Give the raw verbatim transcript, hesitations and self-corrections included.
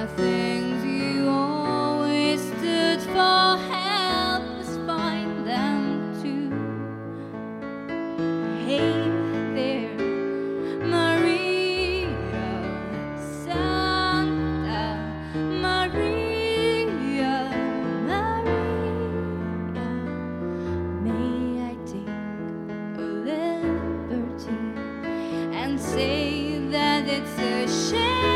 the things you always stood for, help us find them too. Hey there, Maria, Santa Maria, Maria, may I take a liberty and say that it's a shame